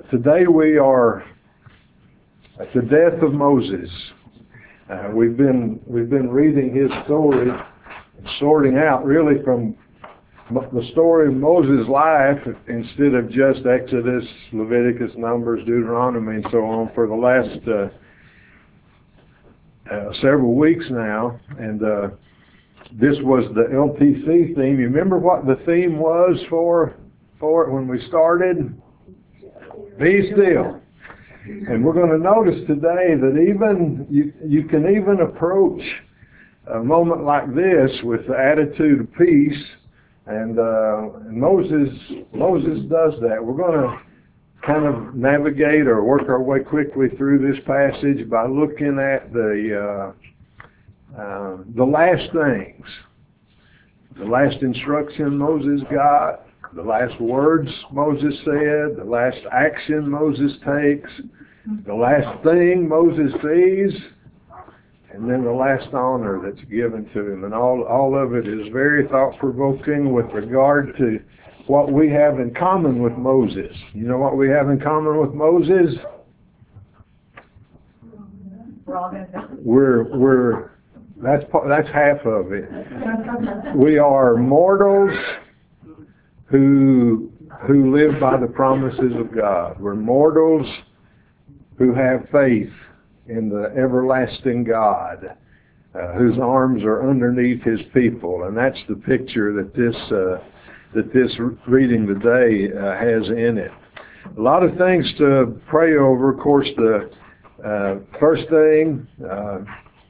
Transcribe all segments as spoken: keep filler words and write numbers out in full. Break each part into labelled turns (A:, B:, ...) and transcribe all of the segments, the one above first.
A: today we are at the death of Moses. Uh, we've been we've been reading his story, sorting out really from the story of Moses' life instead of just Exodus, Leviticus, Numbers, Deuteronomy, and so on for the last uh, uh, several weeks now. And uh, this was the L T C theme. You remember what the theme was for for it when we started? Be still. And we're going to notice today that even you, you can even approach a moment like this with the attitude of peace. And, uh, and Moses Moses does that. We're going to kind of navigate or work our way quickly through this passage by looking at the uh, uh, the last things, the last instruction Moses got, the last words Moses said, the last action Moses takes, the last thing Moses sees, and then the last honor that's given to him. And all, all of it is very thought-provoking with regard to what we have in common with Moses. You know what we have in common with Moses? We're, we're, that's, that's half of it. We are mortals who, who live by the promises of God. We're mortals who have faith in the everlasting God, uh, whose arms are underneath his people. And that's the picture that this uh, that this reading today uh, has in it. A lot of things to pray over. Of course, the uh, first thing, uh,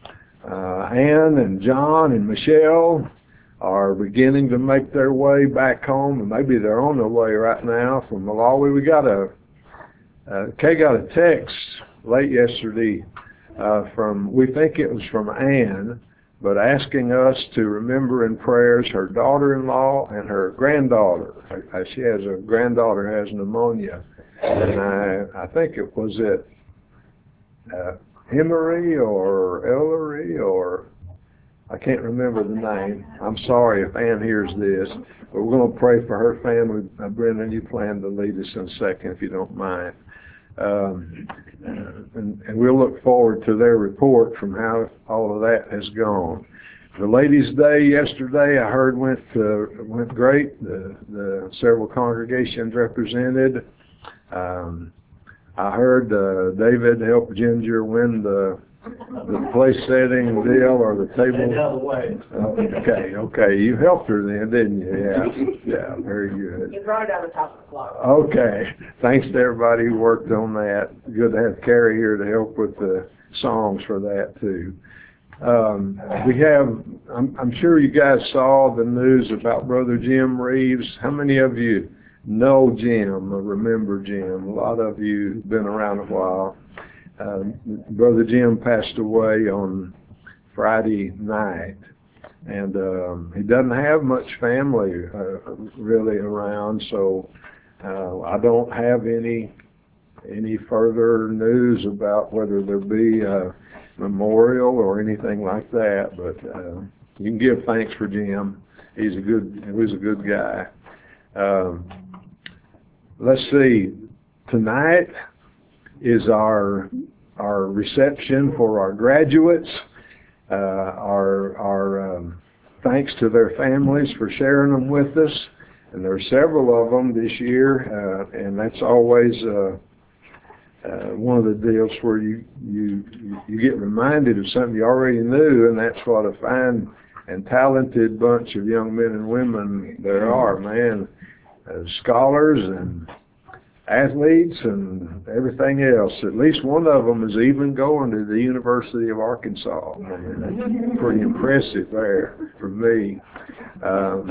A: uh, Ann and John and Michelle are beginning to make their way back home, and maybe they're on their way right now from Malawi. We got a uh, Kay got a text late yesterday uh, from, we think it was from Ann, but asking us to remember in prayers her daughter-in-law and her granddaughter. Uh, she has a granddaughter has pneumonia, and I, I think it was it uh, Emery or Ellery or I can't remember the name. I'm sorry if Ann hears this, but we're going to pray for her family. Uh, Brendan, you plan to lead us in a second if you don't mind. Um, and, and we'll look forward to their report from how all of that has gone. The Ladies' Day yesterday, I heard went uh, went great. The, the several congregations represented. Um, I heard uh, David helped Ginger win the the place setting deal or the table. Uh, okay, okay. You helped her then, didn't you? Yeah, yeah. Very good.
B: You brought it on the top of the block.
A: Okay. Thanks to everybody who worked on that. Good to have Carrie here to help with the songs for that too. Um, we have. I'm, I'm sure you guys saw the news about Brother Jim Reeves. How many of you know Jim or remember Jim? A lot of you have been around a while. Uh, Brother Jim passed away on Friday night, and um, he doesn't have much family uh, really around, so uh, I don't have any any further news about whether there be a memorial or anything like that. But uh, you can give thanks for Jim. He's a good he was a good guy. Um, let's see. Tonight is our our reception for our graduates. Uh, our our um, thanks to their families for sharing them with us, and there are several of them this year, uh, and that's always uh, uh, one of the deals where you you you get reminded of something you already knew, and that's what a fine and talented bunch of young men and women there are, man, uh, scholars and athletes and everything else. At least one of them is even going to the University of Arkansas. Man, that's pretty impressive there for me. Um,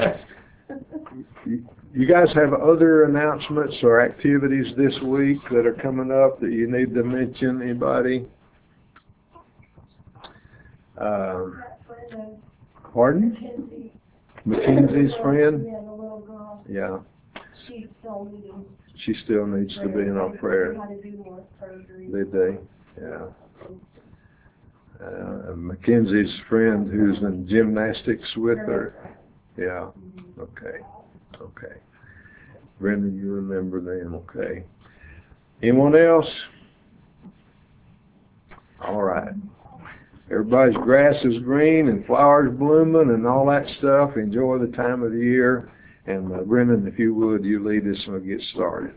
A: you, you guys have other announcements or activities this week that are coming up that you need to mention? Anybody? Um, pardon? Mackenzie's friend?
C: Yeah, the little girl.
A: Yeah.
C: She's still needing.
A: She still needs to be in our prayer.
C: They had to do more surgery.
A: Did they? Yeah. Uh, Mackenzie's friend who's in gymnastics with her. Yeah. Okay. Okay. Brendan, you remember them. Okay. Anyone else? All right. Everybody's grass is green and flowers blooming and all that stuff. Enjoy the time of the year. And uh, Brendan, if you would, you lead us and we'll get started.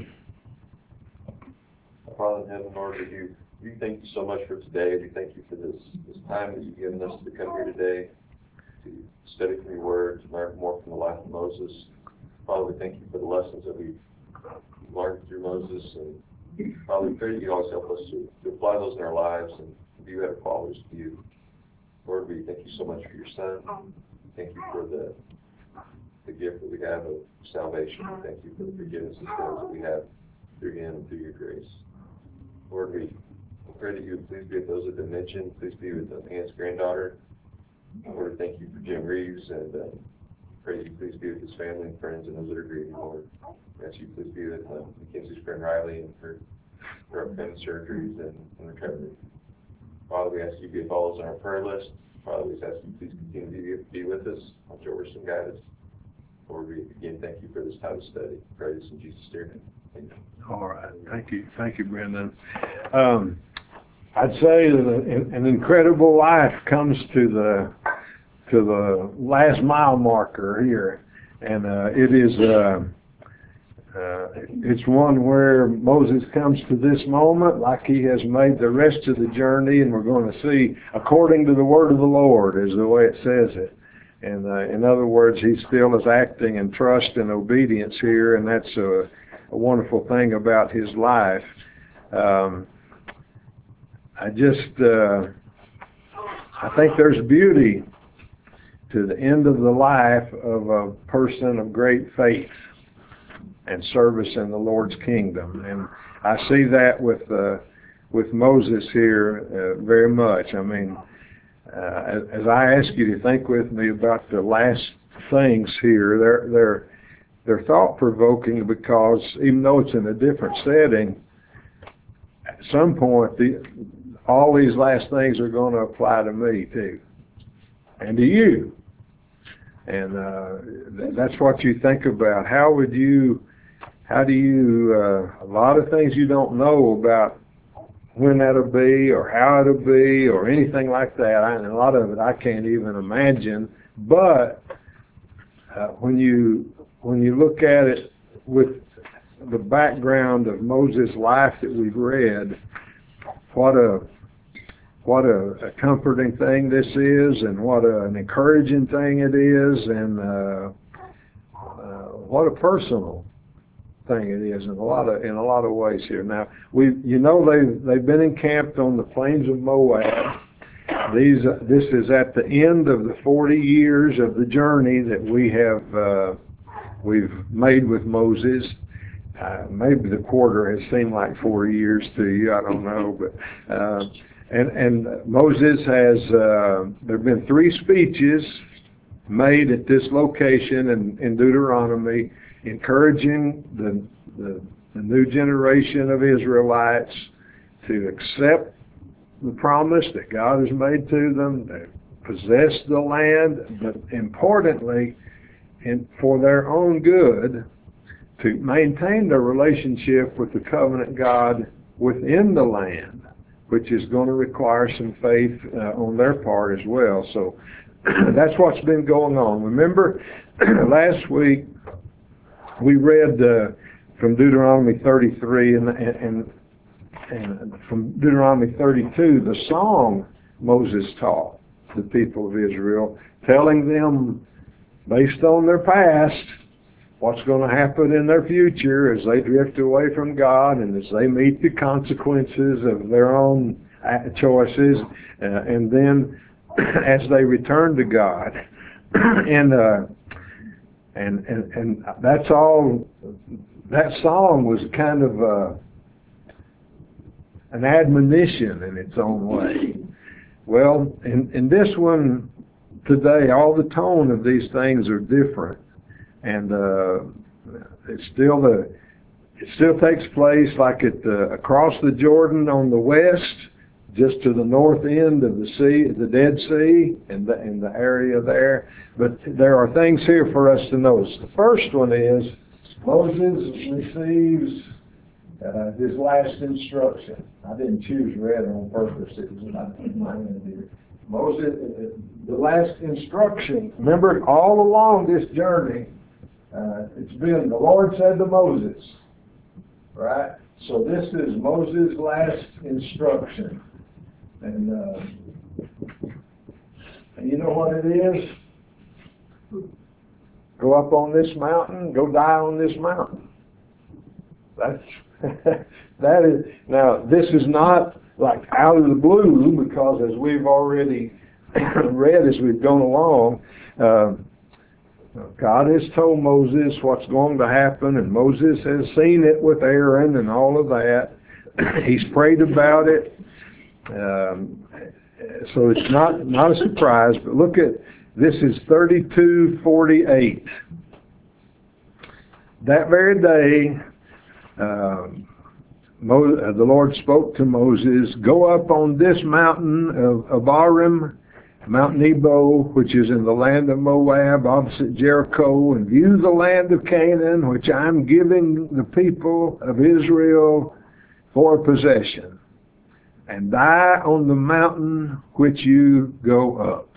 B: Father in heaven, Lord, we do, we thank you so much for today. We thank you for this, this time that you've given us to come here today, to study from your word, to learn more from the life of Moses. Father, we thank you for the lessons that we've learned through Moses. And Father, we pray that you always help us to, to apply those in our lives and be better followers of you. Lord, we thank you so much for your Son. Thank you for the the gift that we have of salvation. We thank you for the forgiveness of sins that we have through him and through your grace. Lord, we pray that you would please be with those that have been mentioned. Please be with Ann's granddaughter. Lord, we thank you for Jim Reeves, and uh, pray that you please be with his family and friends and those that are grieving, Lord. We ask you please be with uh, Mackenzie's friend Riley and her, her upcoming surgeries and, and recovery. Father, we ask you to be with all those on our prayer list. Father, we ask you please continue to be, be with us. Watch over us and guide us. Lord, we again thank you for this time of study. Pray this in Jesus' name. Amen.
A: All right. Thank you. Thank you, Brendan. Um, I'd say that an, an incredible life comes to the to the last mile marker here, and uh, it is uh, uh, it's one where Moses comes to this moment like he has made the rest of the journey, and we're going to see according to the word of the Lord is the way it says it. And uh, in other words, he still is acting in trust and obedience here, and that's a, a wonderful thing about his life. Um, I just, uh, I think there's beauty to the end of the life of a person of great faith and service in the Lord's kingdom. And I see that with uh, with Moses here uh, very much. I mean, Uh, as I ask you to think with me about the last things here, they're they're they're thought-provoking because even though it's in a different setting, at some point the all these last things are going to apply to me too, and to you. And uh, th- that's what you think about. How would you? How do you? Uh, a lot of things you don't know about when that'll be or how it'll be or anything like that. I, and a lot of it I can't even imagine. But uh, when you when you look at it with the background of Moses' life that we've read, what a what a, a comforting thing this is, and what a, an encouraging thing it is, and uh, uh, what a personal thing it is in a lot of in a lot of ways here. Now we, you know, they've they've been encamped on the plains of Moab. These uh, this is at the end of the forty years of the journey that we have uh, we've made with Moses. Uh, maybe the quarter has seemed like forty years to you. I don't know, but uh, and and Moses has uh, there have been three speeches made at this location in, in Deuteronomy, encouraging the, the, the new generation of Israelites to accept the promise that God has made to them, to possess the land, but importantly, in, for their own good, to maintain their relationship with the covenant God within the land, which is going to require some faith uh, on their part as well. So that's what's been going on. Remember, last week, we read uh, from Deuteronomy thirty-three and, and, and from Deuteronomy thirty-two, the song Moses taught the people of Israel, telling them, based on their past, what's going to happen in their future as they drift away from God and as they meet the consequences of their own choices, uh, and then as they return to God. and uh, And, and and that's all. That song was kind of uh, an admonition in its own way. Well, in, in this one today, all the tone of these things are different, and uh, it's still the it still takes place like at the, across the Jordan on the west, just to the north end of the sea, the Dead Sea, in the, in the area there. But there are things here for us to notice. The first one is Moses receives uh, his last instruction. I didn't choose red on purpose. It was not mine here. Moses, uh, the last instruction. Remember, all along this journey, uh, it's been the Lord said to Moses, right? So this is Moses' last instruction, and, uh, and you know what it is? Go up on this mountain, go die on this mountain. That's that is now. This is not like out of the blue, because as we've already read as we've gone along, uh, God has told Moses what's going to happen, and Moses has seen it with Aaron and all of that. He's prayed about it, um, so it's not not a surprise. But look at this is thirty-two forty-eight. That very day, um, Mo, uh, the Lord spoke to Moses, "Go up on this mountain of Abarim, Mount Nebo, which is in the land of Moab, opposite Jericho, and view the land of Canaan, which I'm giving the people of Israel for a possession, and die on the mountain which you go up."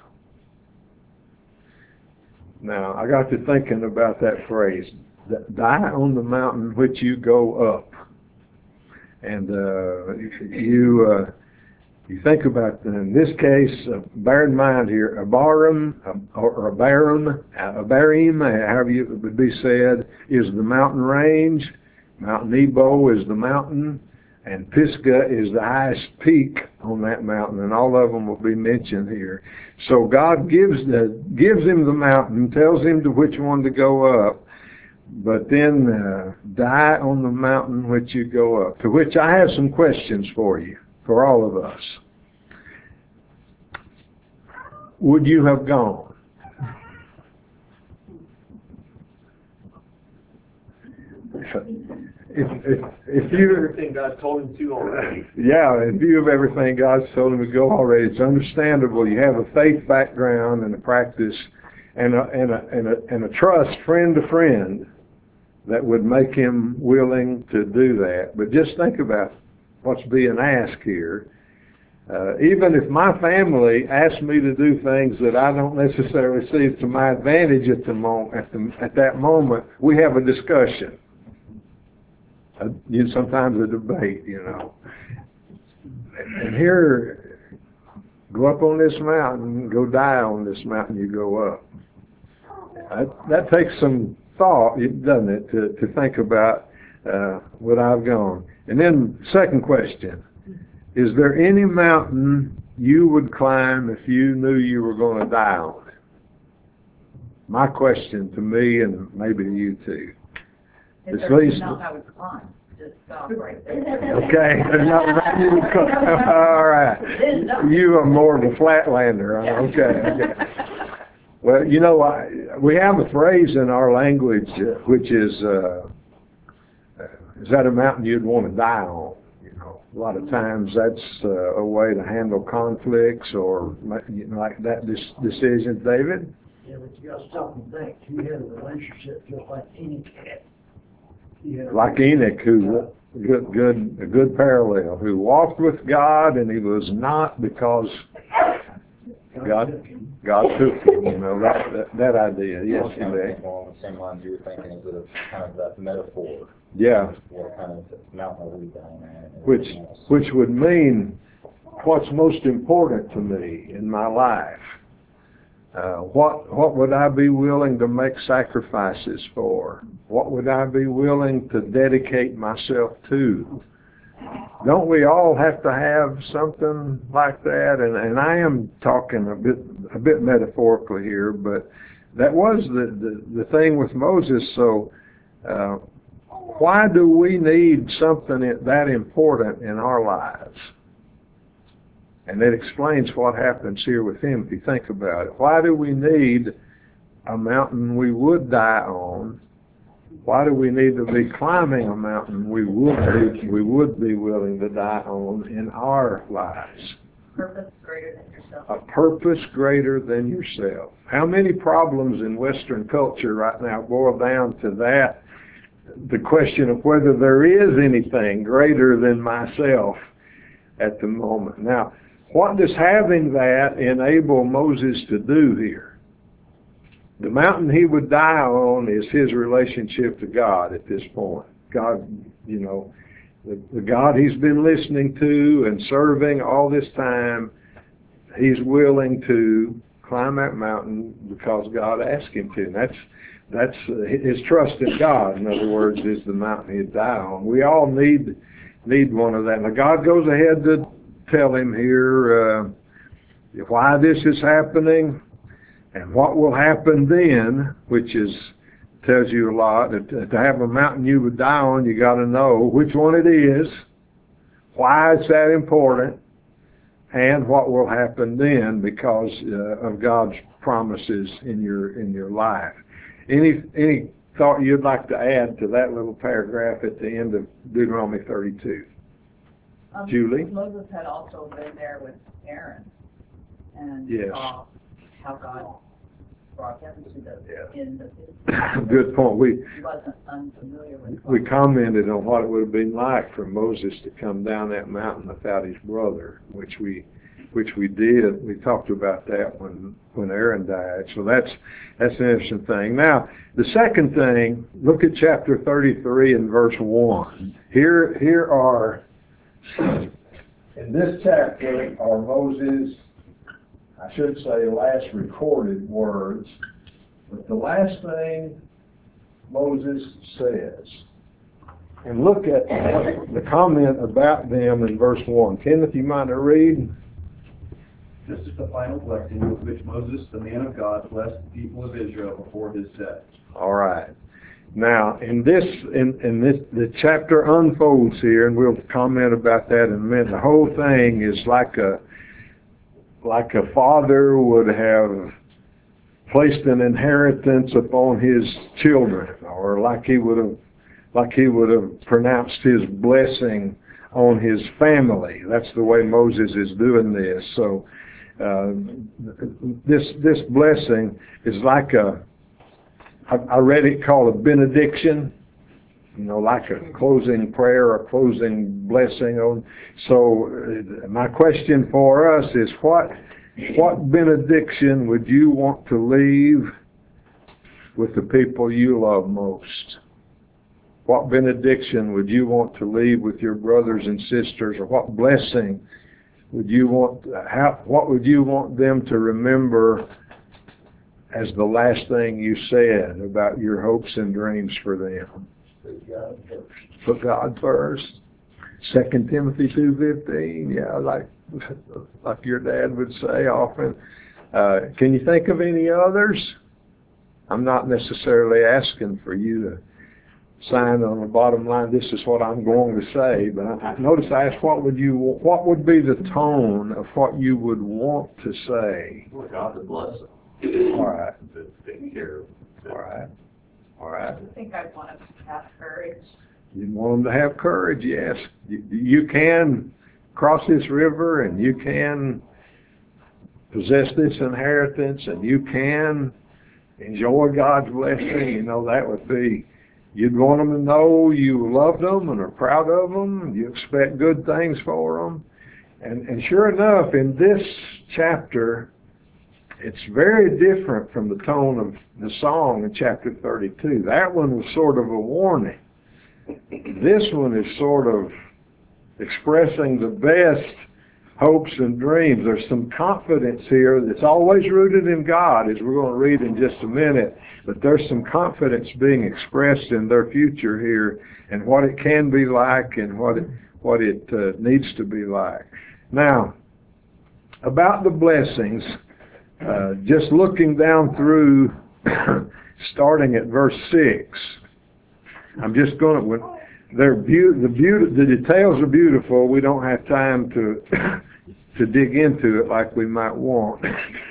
A: Now, I got to thinking about that phrase, "die on the mountain which you go up." And uh, you uh, you think about, in this case, uh, bear in mind here, Abarim, uh, or Abarim, Abarim, however it would be said, is the mountain range. Mount Nebo is the mountain, and Pisgah is the highest peak on that mountain, and all of them will be mentioned here. So God gives the gives him the mountain, tells him to which one to go up, but then uh, die on the mountain which you go up. To which I have some questions for you, for all of us. Would you have gone? If, if, if you
B: Everything God told him to already.
A: Yeah, in view of everything God's told him to go already, it's understandable. You have a faith background and a practice and a, and a, and a, and a trust friend to friend that would make him willing to do that. But just think about what's being asked here. Uh, even if my family asks me to do things that I don't necessarily see to my advantage at the mo- at the at that moment, we have a discussion. Uh, you know, sometimes a debate, you know. And here, go up on this mountain, go die on this mountain, you go up. That, that takes some thought, doesn't it, to, to think about uh, would I've gone. And then, second question, is there any mountain you would climb if you knew you were going to die on it? My question to me, and maybe to you too.
D: If
A: It's
D: there's
A: least-
D: no mountain I would climb, just stop right there.
A: Okay, there's not around you to climb. All right. You are more of a flatlander, huh? Okay, okay. Well, you know, I, we have a phrase in our language uh, which is, uh, uh, is that a mountain you'd want to die on? You know, a lot of times that's uh, a way to handle conflicts or, you know, like that dis- decisions. David?
E: Yeah, but you gotta stop and think. He had a relationship just like Enoch had. He had a-
A: Like Enoch, who, good, good, a good parallel, who walked with God and he was not because God,
E: took him.
A: God took him, you know, that, that, that idea. Yes,
F: I was kind of
A: Elaine.
F: thinking along the same lines you were thinking, is it kind of that metaphor?
A: Yeah,
F: What kind of mountain are we down at? and
A: which,
F: everything else.
A: which would mean what's most important to me in my life. Uh, what, what would I be willing to make sacrifices for? What would I be willing to dedicate myself to? Don't we all have to have something like that? And, and I am talking a bit, a bit metaphorically here, but that was the, the, the thing with Moses. So, uh, why do we need something that important in our lives? And it explains what happens here with him if you think about it. Why do we need a mountain we would die on? Why do we need to be climbing a mountain we would be, we would be willing to die on in our lives?
D: Purpose greater than yourself.
A: A purpose greater than yourself. How many problems in Western culture right now boil down to that? the question of whether there is anything greater than myself at the moment. Now, what does having that enable Moses to do here? The mountain he would die on is his relationship to God at this point. God, you know, the, the God he's been listening to and serving all this time, he's willing to climb that mountain because God asked him to. And that's that's uh, his trust in God. In other words, is the mountain he'd die on. We all need need one of that. Now God goes ahead to tell him here uh, why this is happening and what will happen then, which is tells you a lot. To, to have a mountain you would die on, you got to know which one it is, why it's that important, and what will happen then because uh, of God's promises in your in your life. Any any thought you'd like to add to that little paragraph at the end of Deuteronomy thirty-two?
D: Um,
A: Julie?
D: Moses had also been there with Aaron and
A: Yes.
D: saw how God brought him to the
A: Yeah.
D: end of his.
A: Good point. We
D: He wasn't unfamiliar with.
A: we commented on what it would have been like for Moses to come down that mountain without his brother, which we which we did. We talked about that when when Aaron died. So that's that's an interesting thing. Now, the second thing, look at chapter thirty-three and verse one. Here here are in this chapter are Moses', I should say, last recorded words. But the last thing Moses says, and look at the comment about them in verse one. Kenneth, you mind to read?
G: This is the final blessing with which Moses, the man of God, blessed the people of Israel before his death.
A: All right. Now, in this, in, in this, the chapter unfolds here, and we'll comment about that in a minute. The whole thing is like a, like a father would have placed an inheritance upon his children, or like he would have, like he would have pronounced his blessing on his family. That's the way Moses is doing this. So, uh, this this blessing is like a, I, I read it called a benediction, you know, like a closing prayer or closing blessing. On. So uh, my question for us is what, what benediction would you want to leave with the people you love most? What benediction would you want to leave with your brothers and sisters, or what blessing would you want, how, what would you want them to remember as the last thing you said about your hopes and dreams for them?
E: Put God first.
A: Put God first. Second Timothy two fifteen, yeah, like like your dad would say often. Uh, can you think of any others? I'm not necessarily asking for you to sign on the bottom line, this is what I'm going to say, but I, I notice I asked what would you, what would be the tone of what you would want to say?
B: Lord God to bless them.
A: All right,
B: To take care of them.
A: all right, all right.
D: I think I'd want to have courage.
A: You want them to have courage, yes. You, you can cross this river, and you can possess this inheritance, and you can enjoy God's blessing. You know, that would be, you'd want them to know you love them and are proud of them. You expect good things for them. And, and sure enough, in this chapter, it's very different from the tone of the song in chapter thirty-two. That one was sort of a warning. This one is sort of expressing the best hopes and dreams. There's some confidence here that's always rooted in God, as we're going to read in just a minute. But there's some confidence being expressed in their future here and what it can be like and what it, what it uh, needs to be like. Now, about the blessings, uh, just looking down through, starting at verse six, I'm just going to, when they're be- the, be- the details are beautiful. We don't have time to to dig into it like we might want.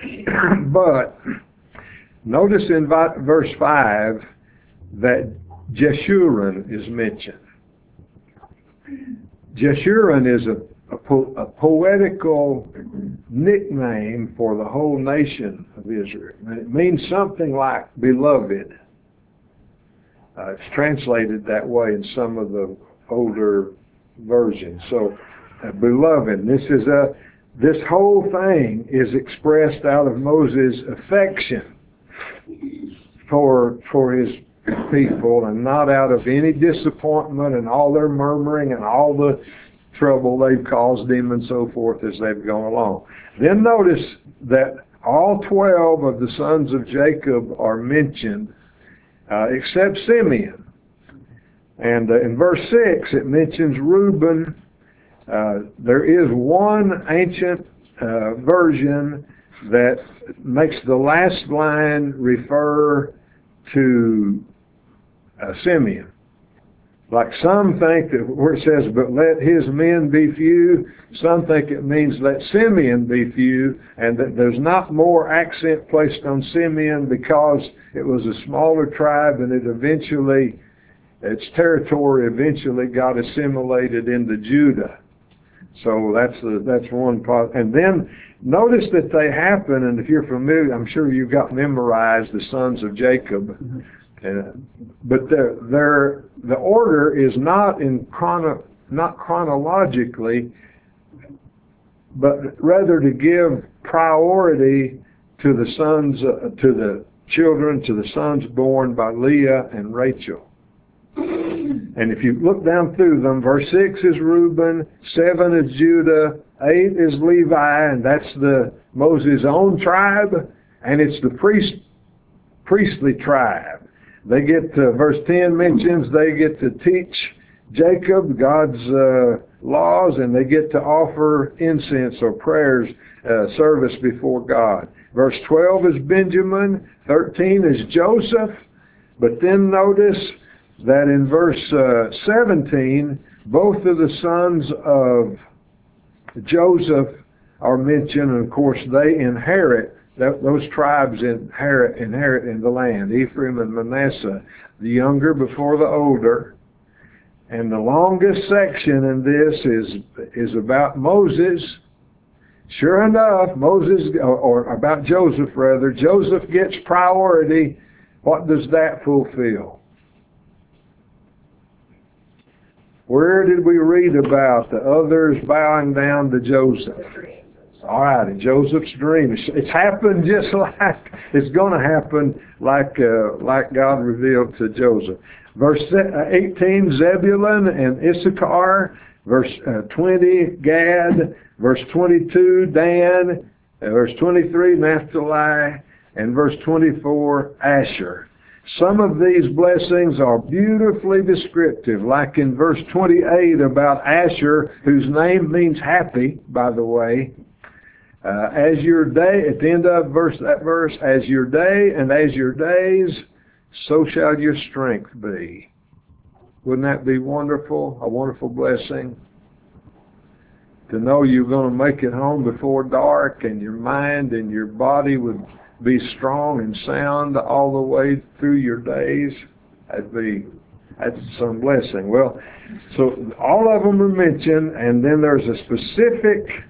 A: But notice in vi- verse five that Jeshurun is mentioned. Jeshurun is a, a, po- a poetical nickname for the whole nation of Israel. And it means something like beloved. Uh, it's translated that way in some of the older versions. So, uh, beloved, this is a this whole thing is expressed out of Moses' affection for for his people, and not out of any disappointment and all their murmuring and all the trouble they've caused him and so forth as they've gone along. Then notice that all twelve of the sons of Jacob are mentioned, uh, except Simeon. And uh, in verse six, it mentions Reuben. Uh, there is one ancient uh, version that makes the last line refer to uh, Simeon. Like some think that where it says, but let his men be few, some think it means let Simeon be few, and that there's not more accent placed on Simeon because it was a smaller tribe and it eventually, its territory eventually got assimilated into Judah. So that's the, that's one part. And then notice that they happen, and if you're familiar, I'm sure you've got memorized the sons of Jacob. Uh, but they're, they're, the order is not in chrono, not chronologically, but rather to give priority to the sons, uh, to the children, to the sons born by Leah and Rachel. And if you look down through them, verse six is Reuben, seven is Judah, eight is Levi, and that's the Moses' own tribe, and it's the priest, priestly tribe. They get to, verse ten mentions they get to teach Jacob God's uh, laws, and they get to offer incense or prayers, uh, service before God. Verse twelve is Benjamin, thirteen is Joseph, but then notice that in verse uh, seventeen, both of the sons of Joseph are mentioned, and of course they inherit. Those tribes inherit, inherit in the land, Ephraim and Manasseh, the younger before the older. And the longest section in this is, is about Moses. Sure enough, Moses, or, or about Joseph rather, Joseph gets priority. What does that fulfill? Where did we read about the others bowing down to Joseph? All right, in Joseph's dream. It's, it's happened just like it's going to happen, like uh, like God revealed to Joseph. Verse eighteen, Zebulun and Issachar. Verse uh, twenty, Gad. Verse twenty-two, Dan. Uh, verse twenty-three, Naphtali. And verse twenty-four, Asher. Some of these blessings are beautifully descriptive, like in verse twenty-eight about Asher, whose name means happy, by the way. Uh, as your day, at the end of verse that verse, as your day and as your days, so shall your strength be. Wouldn't that be wonderful? A wonderful blessing? To know you're going to make it home before dark, and your mind and your body would be strong and sound all the way through your days. That'd be, that's some blessing. Well, so all of them are mentioned, and then there's a specific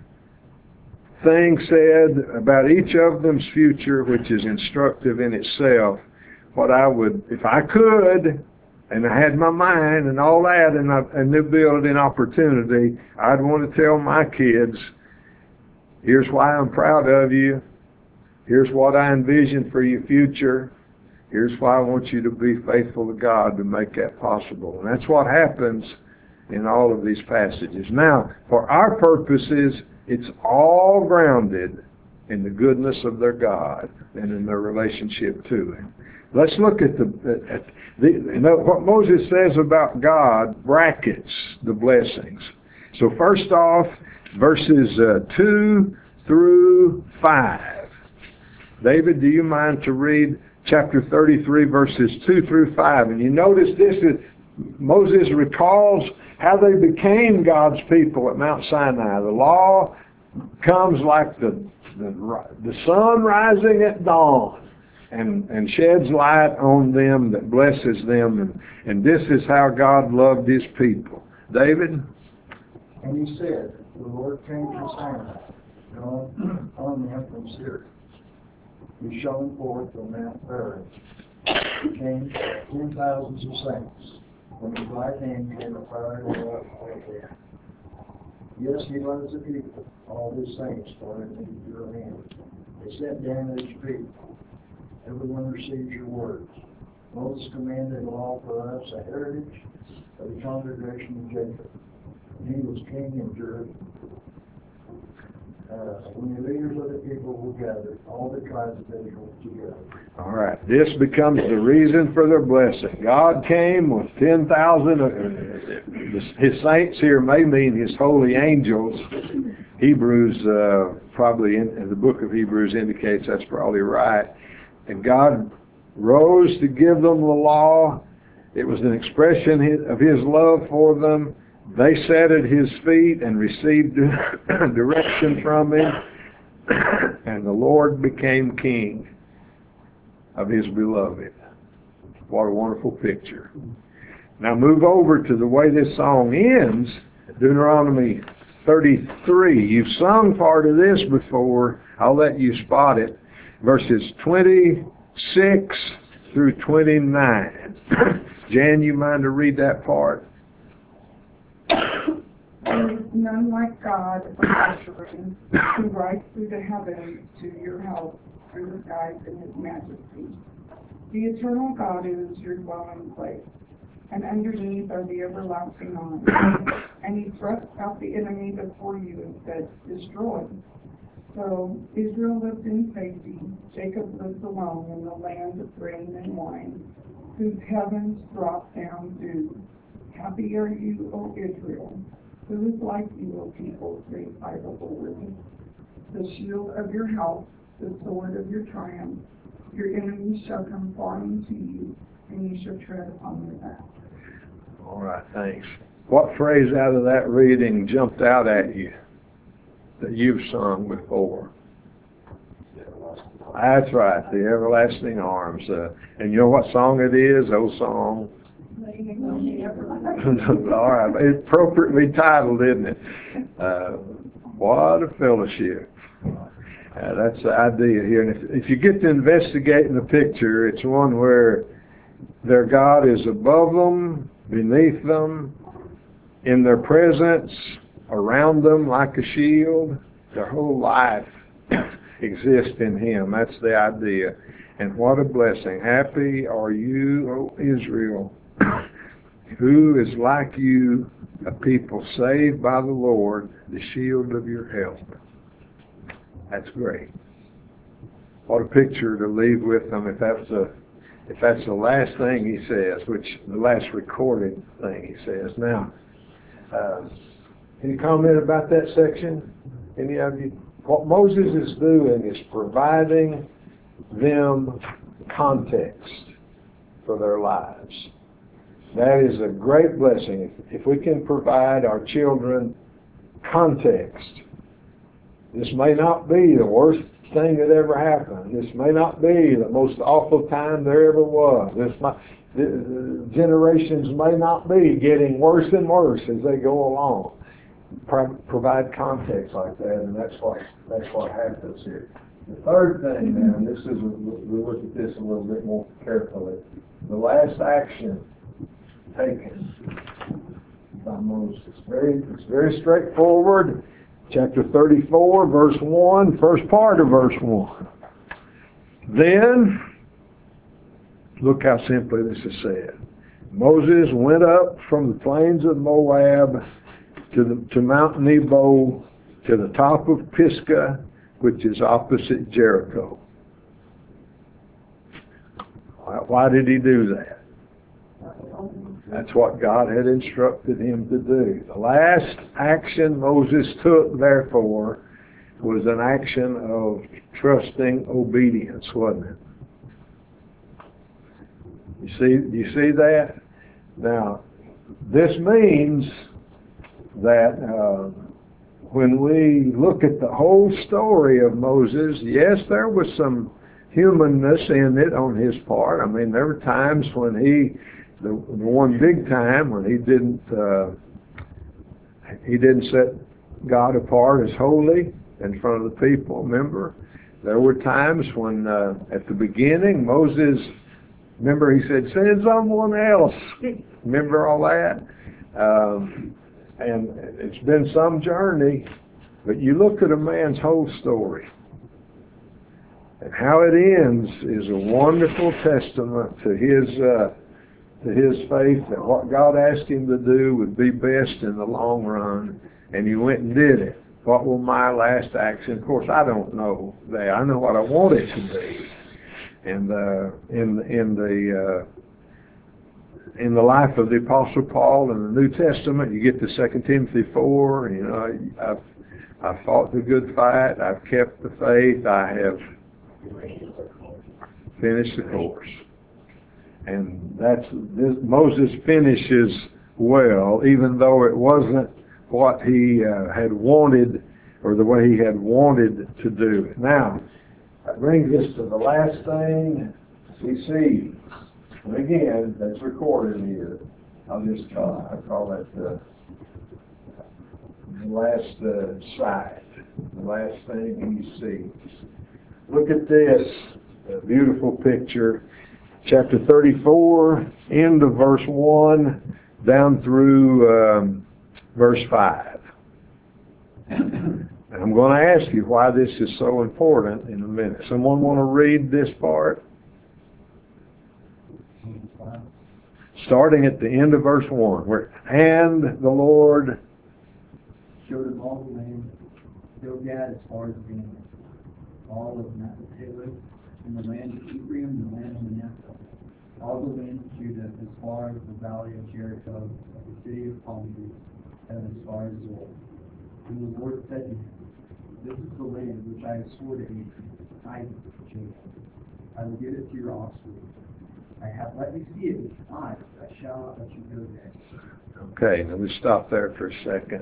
A: thing said about each of them's future, which is instructive in itself. What I would, if I could, and I had my mind and all that, and, I, and the ability and opportunity, I'd want to tell my kids, here's why I'm proud of you. Here's what I envision for your future. Here's why I want you to be faithful to God to make that possible. And that's what happens in all of these passages. Now, for our purposes, it's all grounded in the goodness of their God and in their relationship to Him. Let's look at the, at the you know, what Moses says about God brackets the blessings. So first off, verses uh, two through five. David, do you mind to read chapter thirty-three, verses two through five? And you notice this is, Moses recalls how they became God's people at Mount Sinai. The law comes like the, the, the sun rising at dawn and, and sheds light on them that blesses them. And, and this is how God loved His people. David?
E: And he said, the Lord came to Sinai, God on them from Seir. He shone forth from Mount Paran, came ten thousands of saints. From his right hand came a fire and a right there. Yes, he loves the people. All his saints are in your hand. They sat down at his feet. Everyone receives your words. Moses commanded law for us, a heritage of the congregation of Jacob. And he was king in Jerusalem. Uh, when the leaders of the people were gathered, all the tribes of Israel together.
A: All right. This becomes the reason for their blessing. God came with ten thousand. Uh, his saints here may mean his holy angels. Hebrews, uh, probably in the book of Hebrews indicates that's probably right. And God rose to give them the law. It was an expression of his love for them. They sat at his feet and received direction from him. And the Lord became king of his beloved. What a wonderful picture. Now move over to the way this song ends. Deuteronomy thirty-three. You've sung part of this before. I'll let you spot it. Verses twenty-six through twenty-nine. Jan, you mind to read that part?
H: There is none like God of Yeshurun, who rides through the heavens to your help through the skies in his majesty. The eternal God is your dwelling place, and underneath are the everlasting arms. And he thrust out the enemy before you and said, destroy. So Israel lived in safety. Jacob lived alone in the land of grain and wine, whose heavens drop down dew. Happy are you, O Israel. Who is like you, O people, great by the Lord? The shield of your house, the sword of your triumph. Your enemies shall come flying to you, and you shall tread upon their back.
A: All right, thanks. What phrase out of that reading jumped out at you that you've sung before? That's right, the everlasting arms. Uh, and you know what song it is? Old song. All right, it's appropriately titled, isn't it? Uh, what a fellowship. Uh, that's the idea here. And if, if you get to investigating the picture, it's one where their God is above them, beneath them, in their presence, around them like a shield. Their whole life exists in him. That's the idea. And what a blessing. Happy are you, O Israel, who is like you, a people saved by the Lord, the shield of your help. That's great. What a picture to leave with them if that's a if that's the last thing he says, which the last recorded thing he says. Now, uh, any comment about that section? Any of you? What Moses is doing is providing them context for their lives. That is a great blessing. If, if we can provide our children context. This may not be the worst thing that ever happened. This may not be the most awful time there ever was. This might, the, generations may not be getting worse and worse as they go along. Pro- provide context like that, and that's what that's what happens here. The third thing, now, and this is we'll look at this a little bit more carefully. The last action taken by Moses. Very, it's very straightforward. Chapter thirty-four, verse one, first part of verse one. Then, look how simply this is said. Moses went up from the plains of Moab to the to Mount Nebo, to the top of Pisgah, which is opposite Jericho. Why did he do that? That's what God had instructed him to do. The last action Moses took, therefore, was an action of trusting obedience, wasn't it? You see, you see that? Now, this means that uh, when we look at the whole story of Moses, yes, there was some humanness in it on his part. I mean, there were times when he, the, the one big time when he didn't, uh, he didn't set God apart as holy in front of the people. Remember, there were times when, uh, at the beginning, Moses Remember, he said, send someone else. Remember all that? Um, and it's been some journey, but you look at a man's whole story, and how it ends is a wonderful testament to his uh, to his faith that what God asked him to do would be best in the long run, and he went and did it. What will my last action? Of course, I don't know that. I know what I want it to be. And uh, in in the uh, in the life of the Apostle Paul in the New Testament, you get to Second Timothy four. You know, I've I've fought the good fight. I've kept the faith. I have finished the course. And that's this, Moses finishes well, even though it wasn't what he uh, had wanted or the way he had wanted to do it. Now, that brings us to the last thing he sees. And again, that's recorded here. I'll just call, I call it the, the last uh, sight, the last thing he sees. Look at this, a beautiful picture. Chapter thirty-four, end of verse one, down through um, verse five. And I'm going to ask you why this is so important in a minute. Someone want to read this part? Starting at the end of verse one, where, and the Lord
I: showed him all the land, Gilgad as far as being all of Naphtali, and the land of Ephraim, the land of Manasseh, all the land of Judah, as far as the valley of Jericho, of the city of palm trees, and as far as Zor. And the Lord said to him, this is the land which I have sworn to Abraham, Isaac, and Jacob. I will give it to your offspring. I have let you see it with your eyes, but I shall not let you go there.
A: Okay, now let's stop there for a second.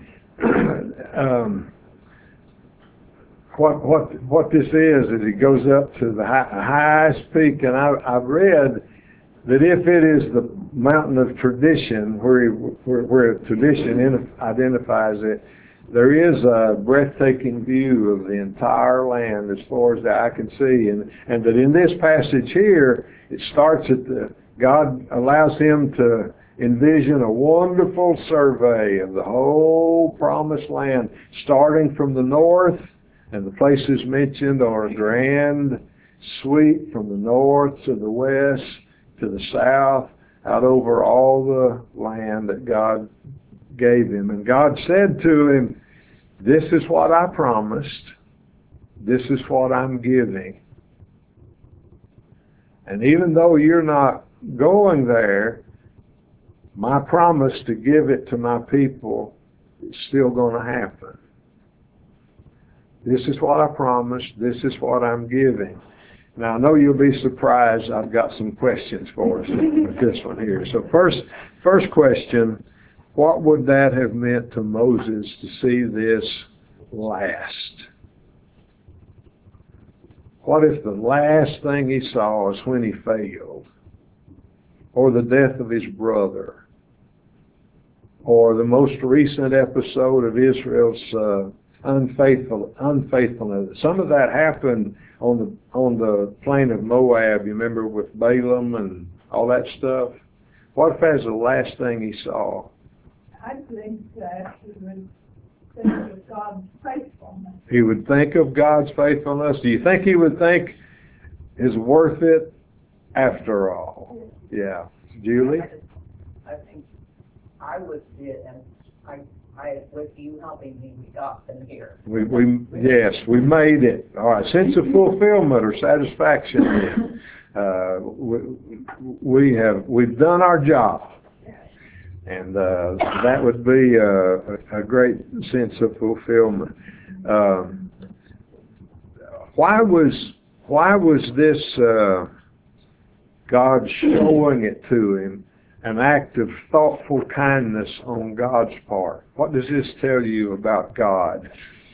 A: um, what what what this is is it goes up to the high, highest peak, and I, I've read that if it is the mountain of tradition, where he, where, where tradition identifies it, there is a breathtaking view of the entire land as far as the eye can see, and and that in this passage here, it starts at the God allows him to envision a wonderful survey of the whole promised land, starting from the north. And the places mentioned are a grand sweep from the north to the west to the south, out over all the land that God gave him. And God said to him, this is what I promised. This is what I'm giving. And even though you're not going there, my promise to give it to my people is still going to happen. This is what I promised. This is what I'm giving. Now, I know you'll be surprised. I've got some questions for us with this one here. So first, first question, what would that have meant to Moses to see this last? What if the last thing he saw is when he failed? Or the death of his brother? Or the most recent episode of Israel's uh, unfaithful unfaithfulness. Some of that happened on the on the plain of Moab. You remember with Balaam and all that stuff. What if that's the last thing he saw?
C: I think that he would think of God's faithfulness.
A: He would think of God's faithfulness. Do you think he would think is worth it after all? Yeah, Julie.
D: I, just, I think I would see it, and I. I, with you helping me, we got them here.
A: We, we, yes, we made it. All right, sense of fulfillment or satisfaction. Uh, we, we have, we've done our job, and uh, that would be a, a great sense of fulfillment. Um, why was, why was this uh, God showing it to him? An act of thoughtful kindness on God's part. What does this tell you about God?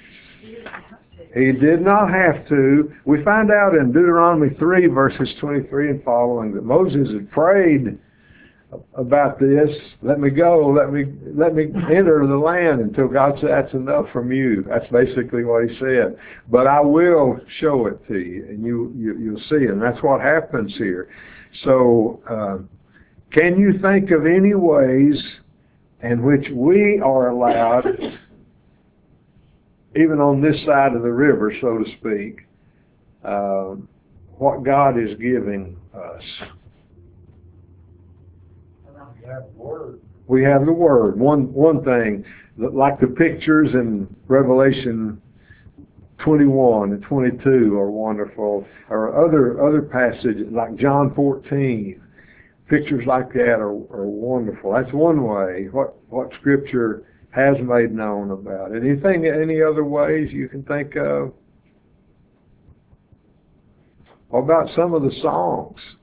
A: He did not have to. We find out in Deuteronomy three, verses twenty-three and following, that Moses had prayed about this. Let me go. Let me let me enter the land until God said, that's enough from you. That's basically what he said. But I will show it to you, and you, you you'll see it. And that's what happens here. So, uh, can you think of any ways in which we are allowed, even on this side of the river, so to speak, uh, what God is giving us?
E: We have the word.
A: We have the Word. One one thing, like the pictures in Revelation twenty-one and twenty-two are wonderful, or other other passages like John fourteen. Pictures like that are, are wonderful. That's one way, what, what Scripture has made known about it. Anything, any other ways you can think of? What about some of the songs?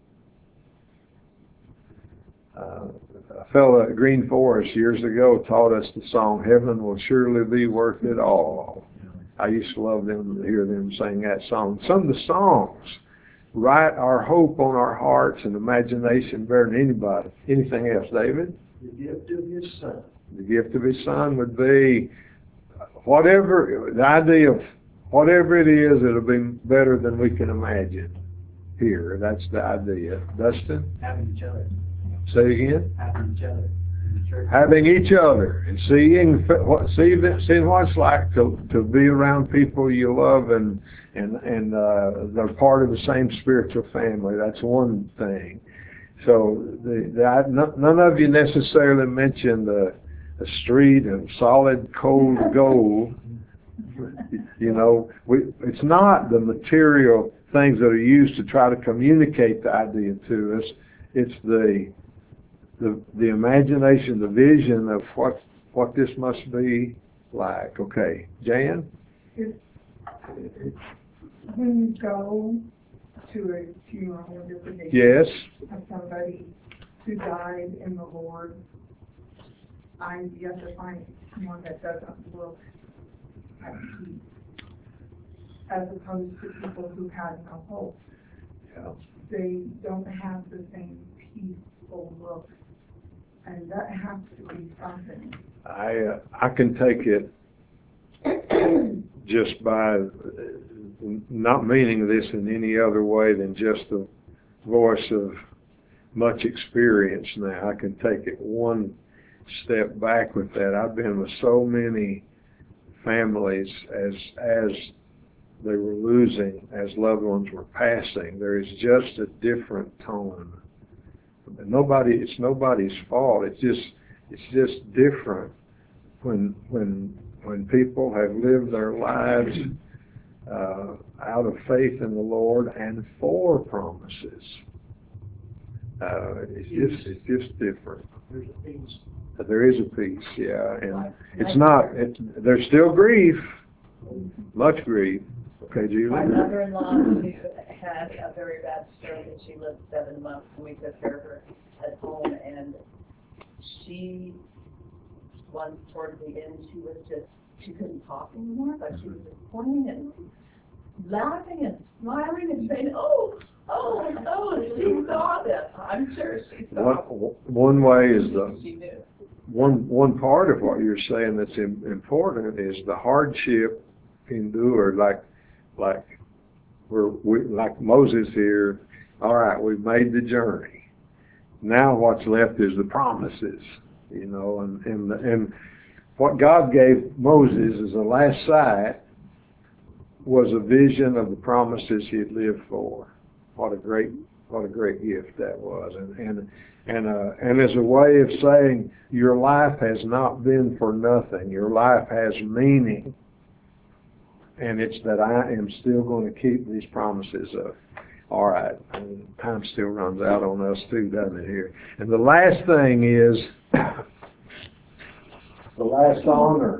A: Uh, a fellow at Green Forest years ago taught us the song, "Heaven Will Surely Be Worth It All." I used to love them to hear them sing that song. Some of the songs write our hope on our hearts and imagination better than anybody. Anything else, David?
E: The gift of his son.
A: The gift of his son would be whatever, the idea of whatever it is, it'll be better than we can imagine here. That's the idea. Dustin?
I: Having each other,
A: Say again?
I: having each other in the church.
A: Having each other and seeing what see that seeing what it's like to to be around people you love and and and uh, they're part of the same spiritual family. That's one thing. So the, the I, none of you necessarily mentioned a, a street of solid cold gold. You know, we it's not the material things that are used to try to communicate the idea to us. It's the the the imagination, the vision of what what this must be like. Okay, Jan?
H: When you go to a funeral or disposition
A: Yes.
H: of somebody who died in the Lord, I you have to find someone that doesn't look at peace, as opposed to people who had no hope.
A: Yeah.
H: They don't have the same peaceful look, and that has to be something.
A: I uh, I can take it just by uh, not meaning this in any other way than just the voice of much experience now. I can take it one step back with that. I've been with so many families as as they were losing, as loved ones were passing. There is just a different tone. Nobody, it's nobody's fault. It's just it's just different when when when people have lived their lives uh, out of faith in the Lord and for promises. Uh, it's just it's just different.
E: There's a peace.
A: There is a peace, yeah, and it's not. It, there's still grief, much grief. Okay,
D: My
A: Julie.
D: mother-in-law, she had a very bad stroke and she lived seven months and we took care of her at home, and she, once toward the end, she was just, she couldn't talk anymore, but she was just pointing and laughing and smiling and saying, oh, oh, oh, she saw this. I'm sure she saw
A: One, one way is the
D: it. She knew.
A: one one part of what you're saying that's im- important is the hardship endured, like like we're we, like Moses here. All right, we've made the journey. Now what's left is the promises, you know, and and and what God gave Moses as a last sight was a vision of the promises he had lived for. What a great what a great gift that was, and and and uh, and as a way of saying your life has not been for nothing. Your life has meaning. And it's that I am still going to keep these promises up. All right, and time still runs out on us too, doesn't it here? And the last thing is, the last honor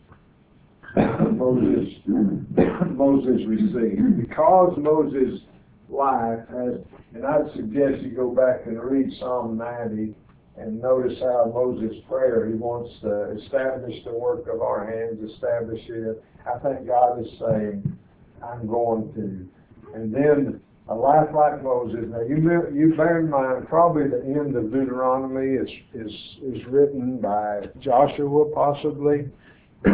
A: Moses, Moses received. Because Moses' life has, and I'd suggest you go back and read Psalm ninety and notice how Moses' prayer, he wants to establish the work of our hands, establish it. I think God is saying, I'm going to. And then a life like Moses. Now you you bear in mind, probably the end of Deuteronomy is is is written by Joshua, possibly.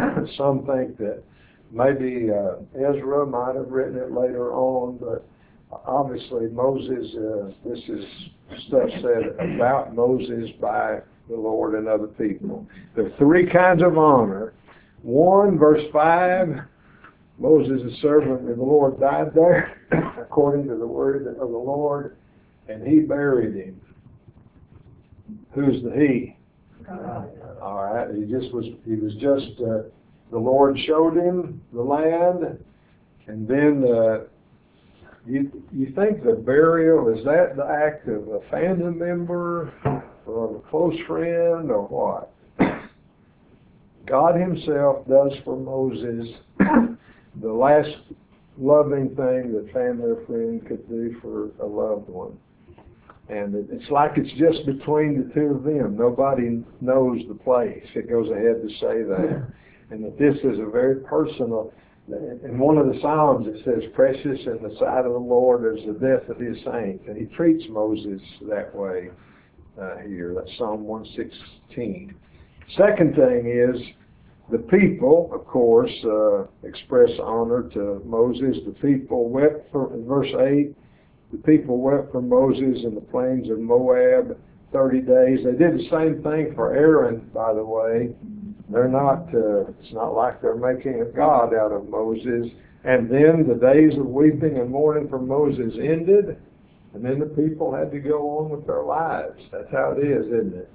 A: Some think that maybe uh, Ezra might have written it later on, but obviously Moses, uh, this is stuff said about Moses by the Lord and other people. There are three kinds of honor. One, verse five, Moses, the servant of the Lord, died there according to the word of the Lord, and he buried him. Who's the he?
C: God.
A: All right, he just was, he was just, uh, the Lord showed him the land, and then uh, you, you think the burial, is that the act of a family member or a close friend or what? God himself does for Moses the last loving thing that family or friend could do for a loved one. And it, it's like it's just between the two of them. Nobody knows the place. It goes ahead to say that. And that this is a very personal, in one of the Psalms it says, precious in the sight of the Lord is the death of his saints. And he treats Moses that way uh, here. That's Psalm one sixteen. Second thing is, the people, of course, uh, express honor to Moses. The people wept for, verse eight, the people wept for Moses in the plains of Moab thirty days. They did the same thing for Aaron, by the way. They're not, uh, it's not like they're making a god out of Moses. And then the days of weeping and mourning for Moses ended, and then the people had to go on with their lives. That's how it is, isn't it?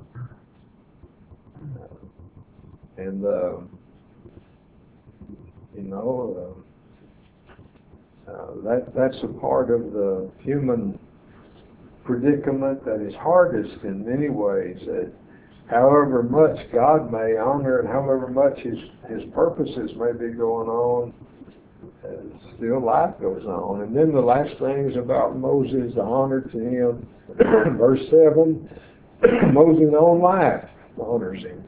A: And, uh, you know, uh, uh, that that's a part of the human predicament that is hardest in many ways. That however much God may honor and however much his, his purposes may be going on, uh, still life goes on. And then the last thing is about Moses, the honor to him. Verse seven, Moses' own life honors him.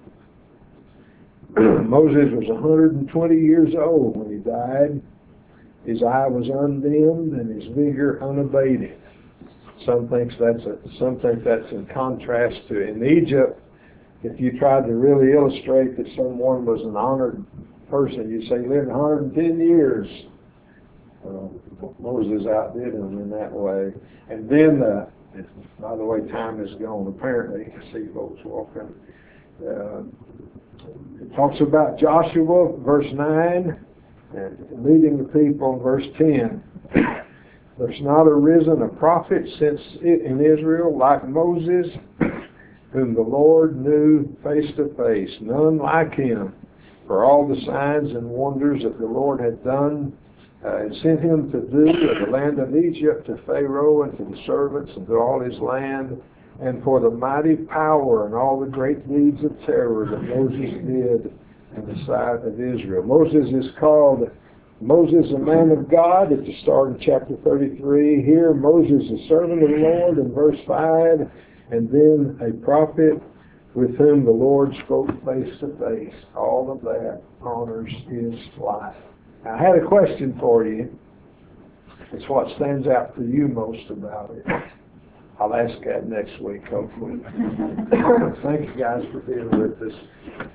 A: Moses was one hundred twenty years old when he died. His eye was undimmed and his vigor unabated. Some think that's a, some think that's in contrast to in Egypt. If you tried to really illustrate that someone was an honored person, you'd say he lived one hundred ten years. Uh, Moses outdid him in that way. And then, uh, by the way, time is gone. Apparently, I see folks walking. Uh, It talks about Joshua, verse nine, and leading the people, verse ten. There's not arisen a prophet since in Israel like Moses, whom the Lord knew face to face, none like him, for all the signs and wonders that the Lord had done uh, and sent him to do in the land of Egypt, to Pharaoh and to the servants and to all his land, and for the mighty power and all the great deeds of terror that Moses did in the sight of Israel. Moses is called Moses, a man of God, at the start of chapter thirty-three. Here, Moses, a servant of the Lord, in verse five, and then a prophet with whom the Lord spoke face to face. All of that honors his life. Now, I had a question for you. It's what stands out to you most about it. I'll ask that next week, hopefully. Thank you guys for being with us.